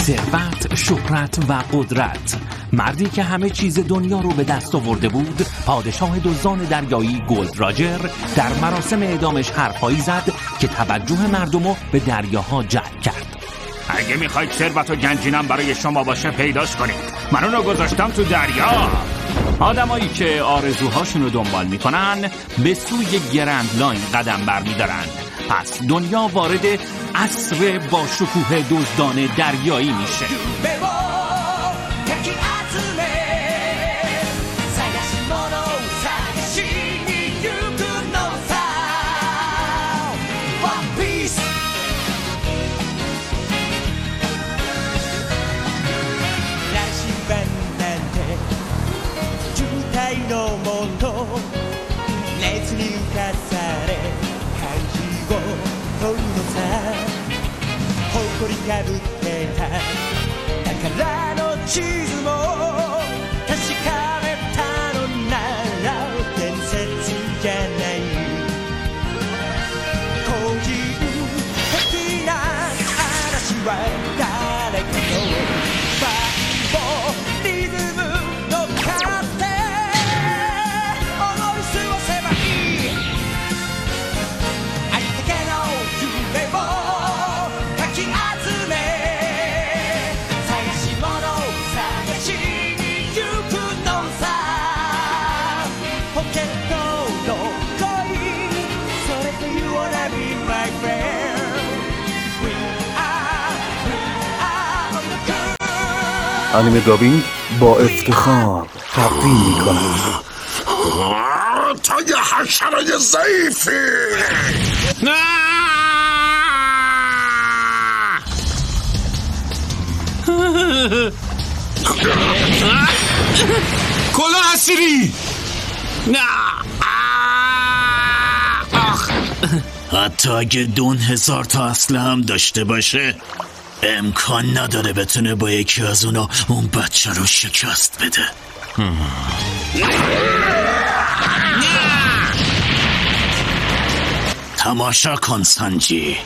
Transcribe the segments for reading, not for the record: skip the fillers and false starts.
ثروت، شهرت و قدرت. مردی که همه چیز دنیا رو به دست آورده بود، پادشاه دزدان دریایی گلد راجر، در مراسم اعدامش حرفایی زد که توجه مردمو به دریاها جلب کرد. اگه میخواید ثروت و گنجینم برای شما باشه پیداش کنید، من اونو گذاشتم تو دریا. آدمایی که آرزوهاشون رو دنبال میکنن به سوی گرند لاین قدم برمیدارن. پس دنیا وارد عصر با شکوه دزدان دریایی میشه. انیمه دابینگ با افتخار تقدیم می‌کند تا یه حشره ضعیفی. کلاه حسیری. حتی اگه 2000 تا اسلحه هم داشته باشه امکان نداره بتونه با یکی از اونا اون بچه رو شکست بده. تماشا کن سانجی،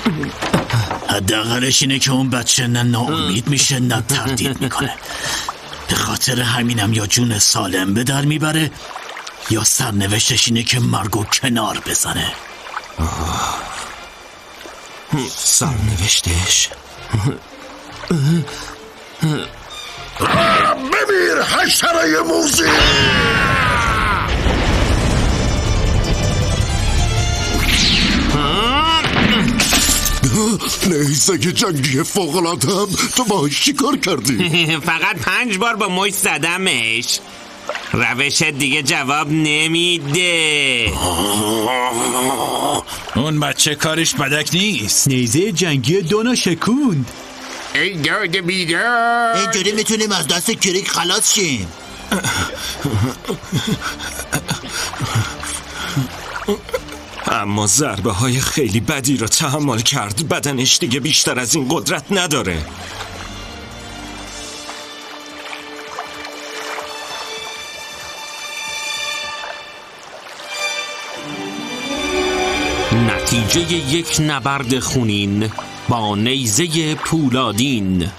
حداقلش اینه که اون بچه نه ناامید میشه نه تردید میکنه. به خاطر همینم یا جون سالم به در میبره یا سرنوشتش اینه که مرگو کنار بزنه. سرنوشتش ببین حشره موزی. نیزه جنگی فوق‌العاده‌ام، تو باهاش چی کار کردی؟ فقط 5 بار با مشت زدمش. روشت دیگه جواب نمیده. اون بچه کارش بدک نیست. نیزه جنگی دونا شکوند. ای داد بیدار، اینجوری میتونیم از دست کریک خلاص شیم. اما ضربه های خیلی بدی رو تحمل کرد. بدنش دیگه بیشتر از این قدرت نداره. نتیجه یک نبرد خونین با نیزه پولادین.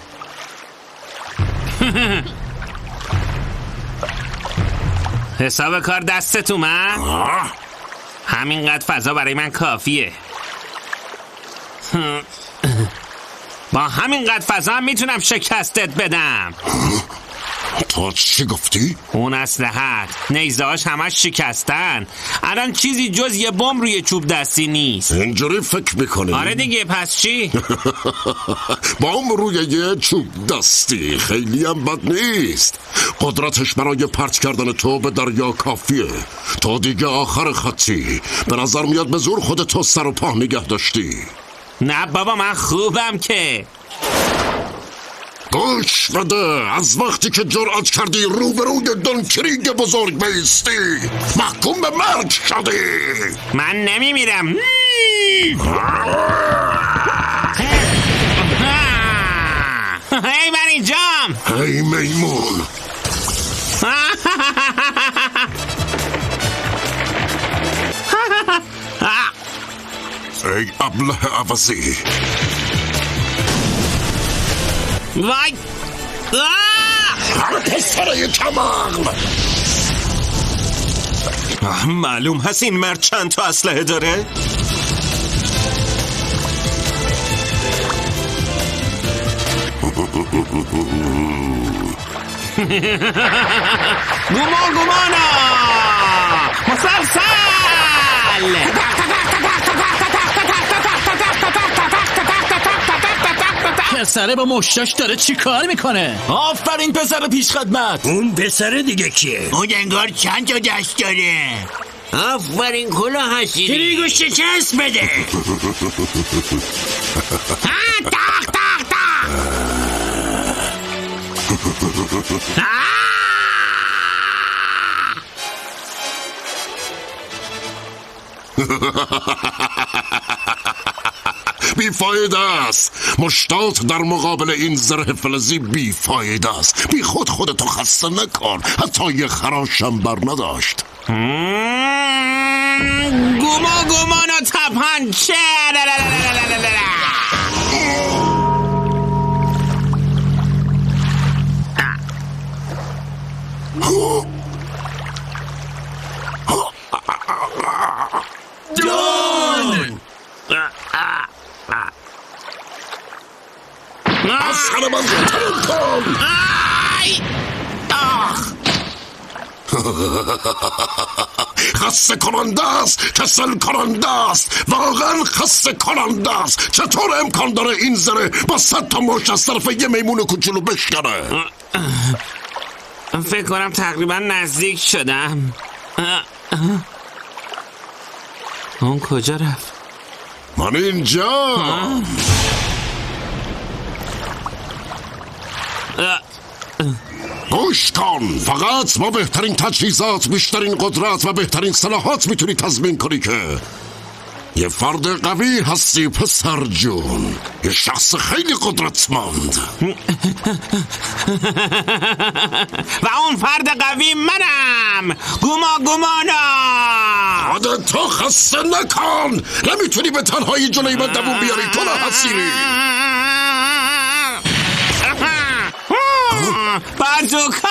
حساب کار دستت اومد؟ همینقدر فضا برای من کافیه. با همینقدر فضا هم میتونم شکستت بدم. تو چی گفتی؟ اون اسلحه‌ات، نیزه‌هاش همش شکستن. الان چیزی جز یه بمب روی چوب دستی نیست. اینجوری فکر میکنی؟ آره دیگه، پس چی؟ بمب روی یه چوب دستی خیلی هم بد نیست. قدرتش برای پرت کردن تو به دریا کافیه. تو دیگه آخر خطی. به نظر میاد به زور خودتو سر و پا نگه داشتی. نه بابا، من خوبم که. گوش بده، از وقتی که جرأت کردی روبروی دونکریگ بزرگ بیستی محکوم به مرگ شدی. من نمیمیرم. هی من اینجام. ای میمون. ای ابله عوضی. وای پسره کمال. معلوم هست این مرد چند تا اسلحه داره؟ گمانا مسلسل. پسره با مشتاش داره چی کار میکنه؟ آفرین پسر پیش خدمت. اون پسره دیگه کیه؟ اون انگار چند تا دست داره. آفرین کلاه حسیری. تریگو شکست بده. تاق تاق تاق. بیفایده است. مشتات در مقابل این زره فلزی بیفایده است. بی خودتو خسته نکن. حتی یه خراشم بر نداشت. گمانا تپانچه. جون! از سر من زودتر کن. خسته کننده است. کسل کننده است. واقعا خسته کننده است. چطور امکان داره این زره با 100 تا مشت از طرف یه میمون کوچولو بشکنه؟ فکر کنم تقریبا نزدیک شدم. اون کجا رفت؟ من اینجا. گوش کن. فقط با بهترین تجهیزات، بیشترین قدرت و بهترین سلاحات میتونی تضمین کنی که یه فرد قوی هستی پسر جون. یه شخص خیلی قدرتمند. و اون فرد قوی منم. گمانا. خودتو خسته نکن. نمیتونی به تنهایی جلوی من دوون بیاری. کلاه حسیری. بازوکا.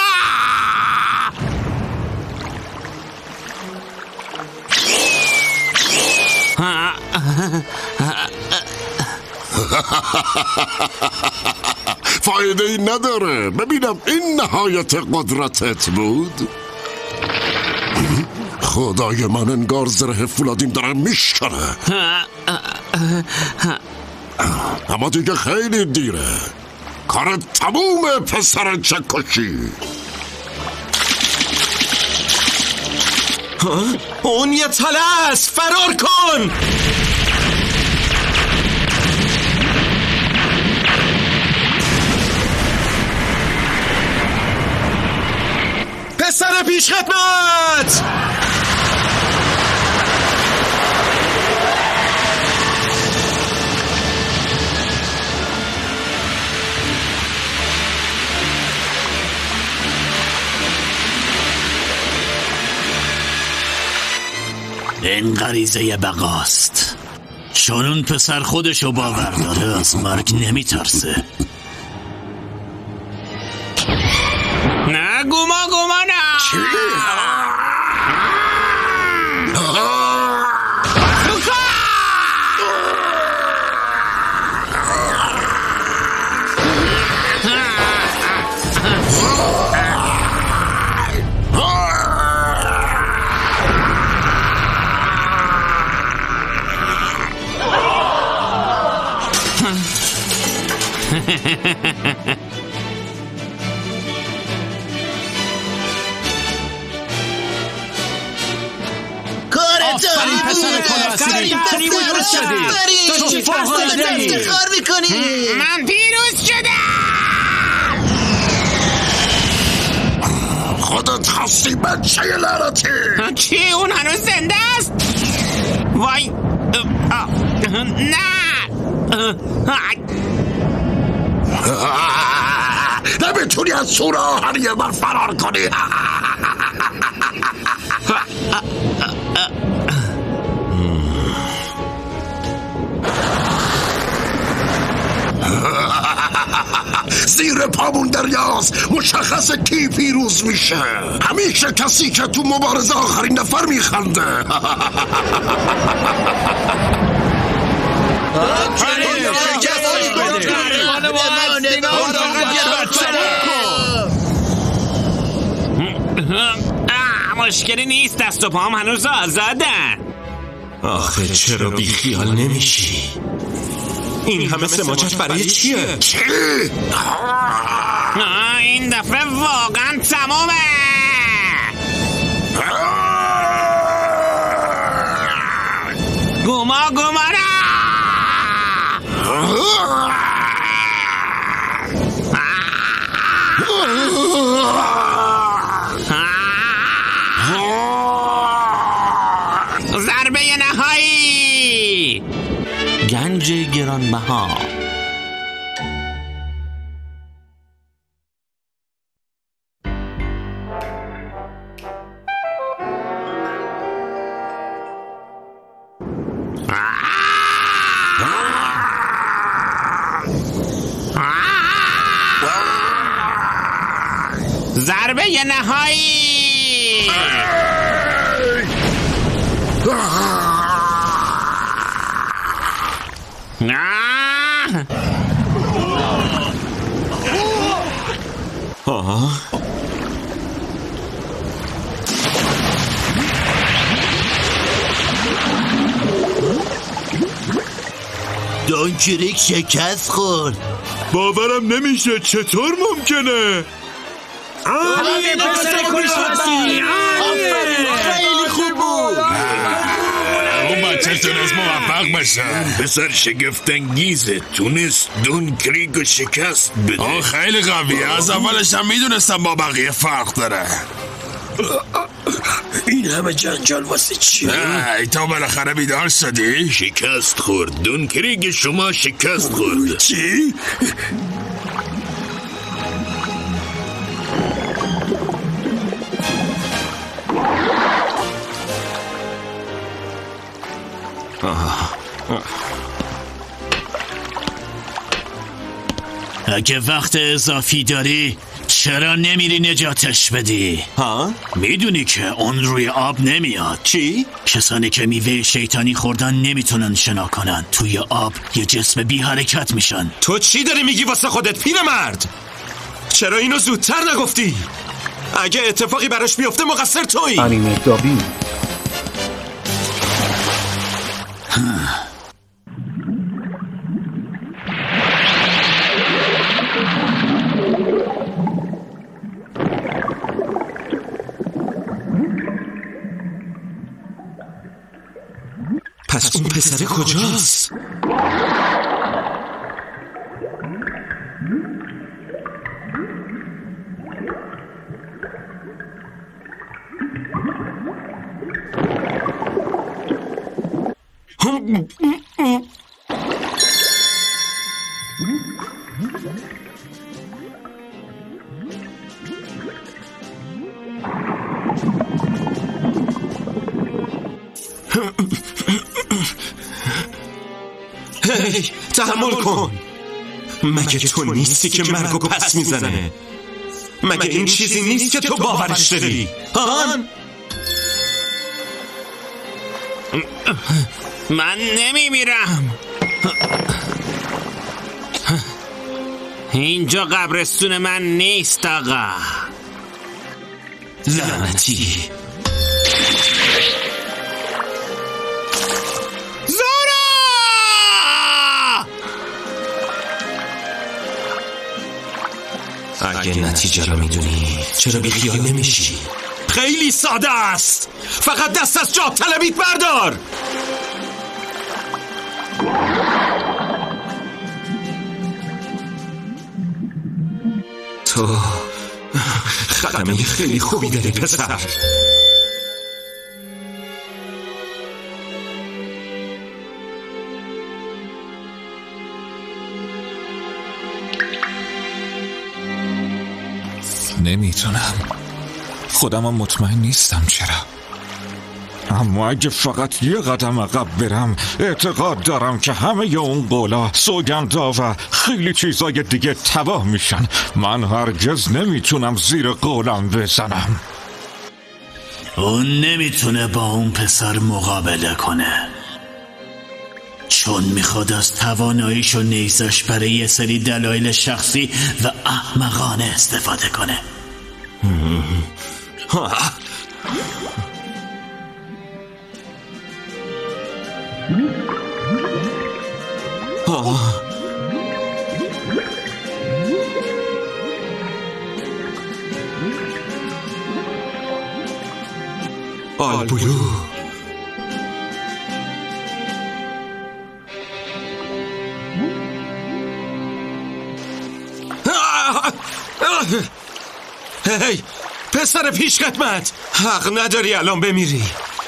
فایده ای نداره. ببینم این نهایت قدرتت بود. خدای من، انگار زره فولادیم داره میشکنه. اما دیگه خیلی دیره. کار تمومه پسر چکشی. اون یه تله است. فرار کن. پسر پیش خدمت. این غریزه بقاست. چون اون پسر خودشو باور داره از مرگ نمیترسه. نه گمانا. چی؟ آفرین پسر کلاسری. تریبو درست شدی. تو فوق‌العاده‌ای. من پیروز شدم. خودت خستی بچه لعنتی. چی؟ اون هنوز زنده است؟ وای. نه. نمیتونی از سور آهنی من فرار کنی. زیر پامون دریاست، مشخصه کی پیروز میشه. همیشه کسی که تو مبارزه آخرین نفر میخنده. مشکلی نیست، دست و پام هنوز آزادن. آخه چرا بیخیال نمیشی؟ این همه سماجت برای چیه؟ چی؟ این دفعه واقعا تمومه. گمارا ضربه نهایی. گنج گرانبها. ضربه نهایی. دونکریک شکست خورد. باورم نمیشه، چطور ممکنه؟ خیلی خوب بود. اون بچه‌تون از موفق باشن. پسر شگفت‌انگیزه، تونست دونکریک رو شکست بده. خیلی قویه، از اولش هم میدونستم با بقیه فرق داره. این همه جنجال واسه چیه؟ ای تا بالاخره بیدار شدی؟ شکست خورد. دونکریک شما شکست خورد. چی؟ اگه وقت اضافی داری چرا نمیری نجاتش بدی؟ ها؟ میدونی که اون روی آب نمیاد. چی؟ کسانی که میوه شیطانی خوردن نمیتونن شنا کنن. توی آب یه جسم بی حرکت میشن. تو چی داری میگی واسه خودت پیرمرد؟ چرا اینو زودتر نگفتی؟ اگه اتفاقی براش بیفته مقصر تویی. انیمه دابی. پس اون پسر کجاست؟ هی تحمل کن. مگه تو نیستی که مرگو پس میزنه؟ مگه این چیزی نیست که تو باورش داری؟ هان؟ من نمیمیرم. اینجا قبرستون من نیست آقا. لعنتی. اگه نتیجه رو میدونی چرا بی خیال نمیشی؟ خیلی ساده است. فقط دست از جاب طلبیت بردار. تو خدمه خیلی خوبی داری پسر. نمیتونم. خودمم مطمئن نیستم چرا. اما اگه فقط یه قدم عقب برم اعتقاد دارم که همه اون قولا سوگندا و خیلی چیزای دیگه تباه میشن. من هرگز نمیتونم زیر قولم بزنم. اون نمیتونه با اون پسر مقابله کنه، چون میخواد از تواناییش و نیزش برای یه سری دلایل شخصی و احمقانه استفاده کنه. آلبولو هی پسر پیش خدمت، حق نداری الان بمیری.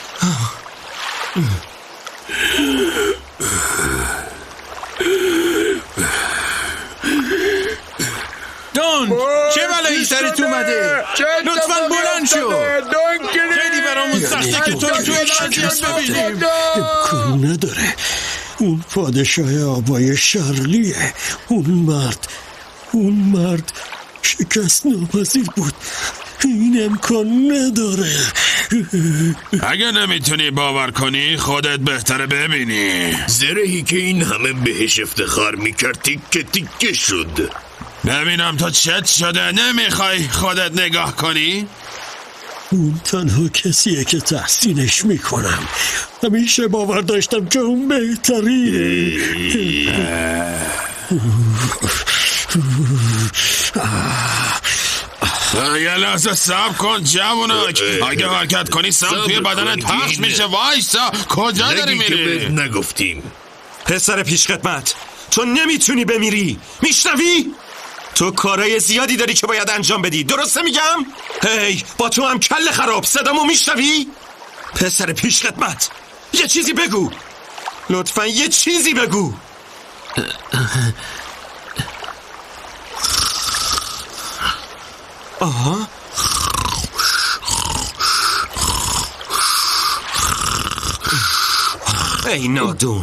دون چه بلایی سرت اومده؟ لطفاً بلند شو. خیلی برامون سخته که تو توی وضعیت ببینیم. امکان نداره. اون پادشاه آبای شرقیه. اون مرد شکست ناپذیر بود. این امکان نداره. اگه نمیتونی باور کنی خودت بهتره ببینی. زرهی که این همه بهش افتخار میکرد تیکه تیکه شد. ببینم تو چت شده، نمیخوای خودت نگاه کنی؟ اون تنها کسیه که تحسینش میکنم. همیشه باور داشتم که اون بهتریه. یه لحظه صبر کن جوونک. اگه حرکت کنی سم توی بدنت پخش میشه. وایسا، کجا داری میری؟ نگفتیم. پسر پیش خدمت، تو نمیتونی بمیری. میشنوی؟ تو کارهای زیادی داری که باید انجام بدی. درسته میگم؟ هی با تو هم کل خراب. صدامو میشنوی؟ پسر پیش خدمت، یه چیزی بگو. لطفا یه چیزی بگو. آها، ای نادون،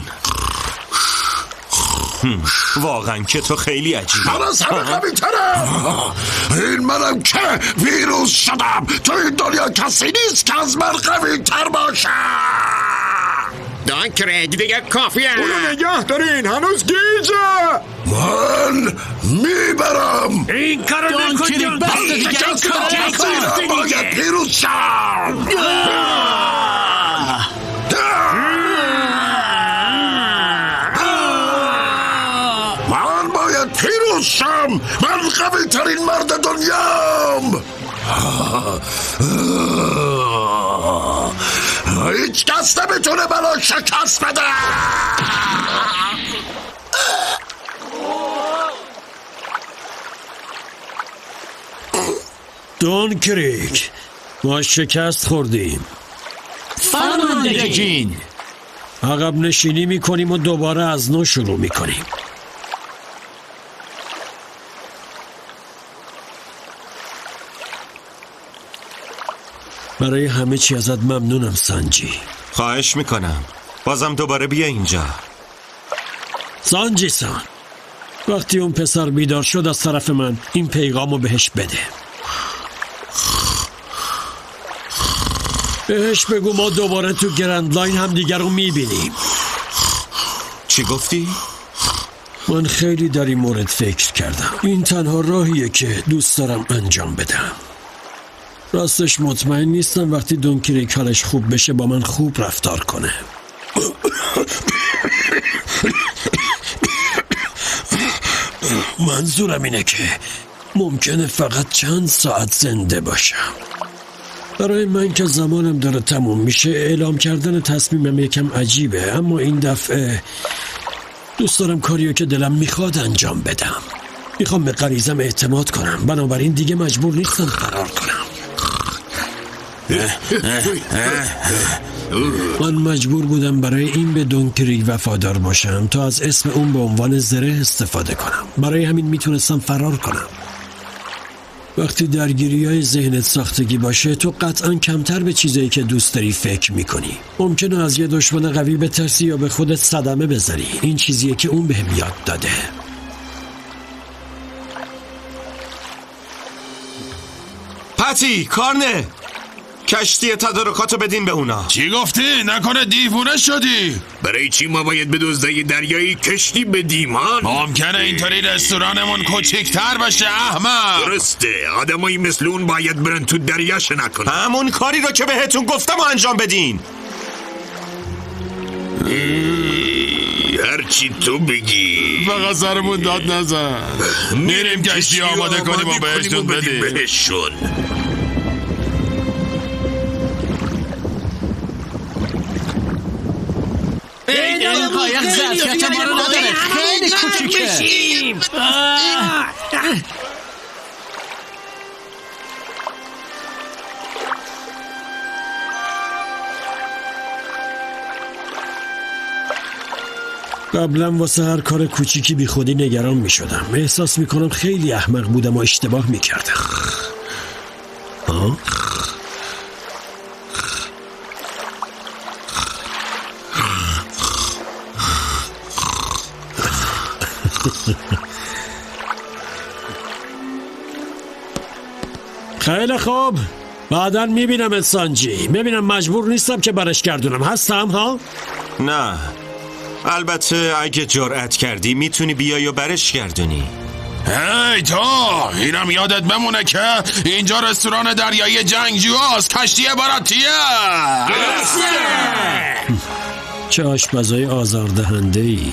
واقعا که تو خیلی عجیبی. من از همه قوی ترم. این منم که ویروس شدم. تو این دنیا کسی نیست که از من قوی تر باشه. دانکرگ دیگه کافیه. اونو نگه دارین، هنوز گیجه. من میبرم. این کارو نکن. بس دیگه این کارو باید پیروز شم. من باید پیروز شم. من قوی ترین مرد دنیام. هیچ کس نمیتونه منو شکست بده. دونکریک، ما شکست خوردیم. فرمانده جین. عقب نشینی میکنیم و دوباره از نو شروع میکنیم. برای همه چی ازت ممنونم سانجی. خواهش میکنم بازم دوباره بیا اینجا. سانجی سان، وقتی اون پسر بیدار شد از طرف من این پیغامو بهش بده. بهش بگو ما دوباره تو گرند لاین هم دیگر رو میبینیم. چی گفتی؟ من خیلی در این مورد فکر کردم. این تنها راهیه که دوست دارم انجام بدم. راستش مطمئن نیستم وقتی دونکریک حالش خوب بشه با من خوب رفتار کنه. منظورم اینه که ممکنه فقط چند ساعت زنده باشم. برای من که زمانم داره تموم میشه اعلام کردن تصمیمم یکم عجیبه، اما این دفعه دوست دارم کاریو که دلم میخواد انجام بدم. میخوام به غریزم اعتماد کنم، بنابراین دیگه مجبور نیستم فرار کنم. من مجبور بودم برای این به دونکریک وفادار باشم تا از اسم اون به عنوان زره استفاده کنم. برای همین میتونستم فرار کنم. وقتی درگیری‌های ذهنت ساختگی باشه تو قطعاً کمتر به چیزایی که دوست داری فکر میکنی. ممکنه از یه دشمن قوی بترسی یا به خودت صدمه بزنی. این چیزیه که اون بهم یاد داده. پتی، کارنه، کشتی تدارکاتو بدین به اونا. چی گفتی؟ نکنه دیوونه شدی؟ برای چی ما باید به دزدای دریایی کشتی بدیم ها؟ ممکنه اینطوری رستورانمون کوچیک‌تر باشه احمق. درسته، آدمایی مثل اون باید برن تو دریاش نکنن. همون کاری رو که بهتون گفتم و انجام بدین. هرچی تو بگی. فقط سرمون داد نزن. میریم کشتی آماده کنیم و بهشون بدیم. بهشون این قایق ظرفیت ما رو نداره، خیلی کوچیکه. قبلا واسه هر کار کوچیکی بی خودی نگران می شدم. احساس می کنم خیلی احمق بودم و اشتباه می کردم. خیلی خوب، بعداً میبینم سانجی. میبینم مجبور نیستم که برش گردونم. هستم ها؟ نه، البته اگه جرأت کردی میتونی بیای و برش گردونی. هی تو، اینم یادت بمونه که اینجا رستوران دریایی جنگجوهاست. کشتی براتیه. چه آشپزای آزاردهنده ای.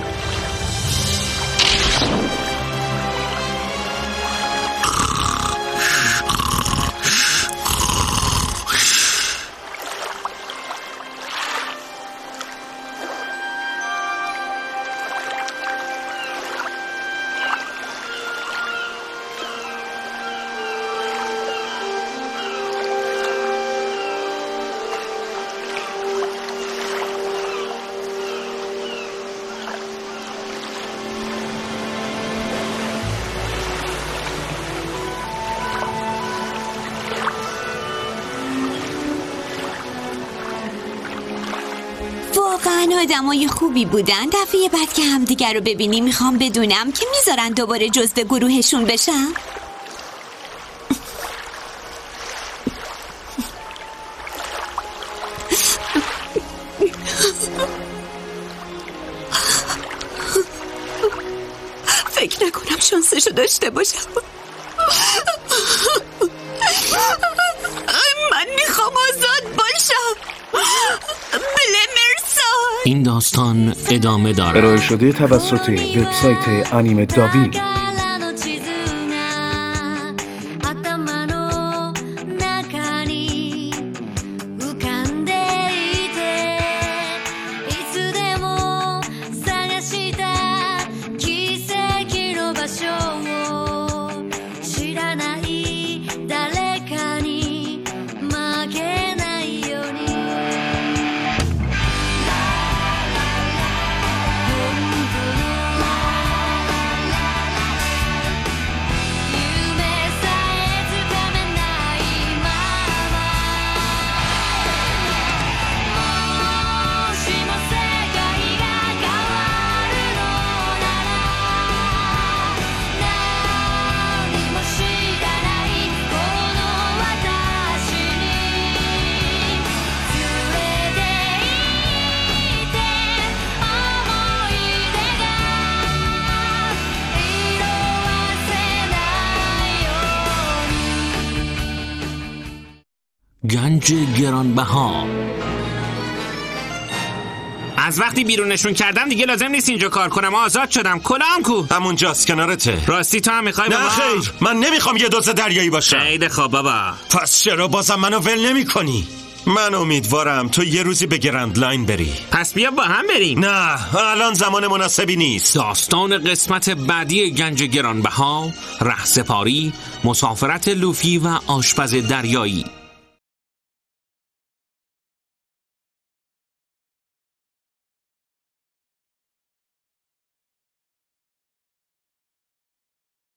واقعا آدمای خوبی بودن. دفعه بعد که همدیگر رو ببینی میخوام بدونم که میذارن دوباره جزو گروهشون بشم. فکر نکنم شانسشو داشته باشم. من میخوام آزاد باشم. این داستان ادامه دارد. ارائه شده توسط وبسایت انیمه دابی. گنج گرانبها. از وقتی بیرونشون کردم دیگه لازم نیست اینجا کار کنم. آزاد شدم. کلاهم کو؟ همونجاست کنارته. راستی تو هم میخوای بابا؟ نه خیر، من نمیخوام یه دزد دریایی باشم. خیلی خوب بابا. پس چرا بازم منو ول نمی کنی؟ من امیدوارم تو یه روزی به گرند لاین بری. پس بیا با هم بریم. نه، الان زمان مناسبی نیست. داستان قسمت بعدی گنج گرانبها، رهسپاری، مسافرت لوفی و آشپز دریایی.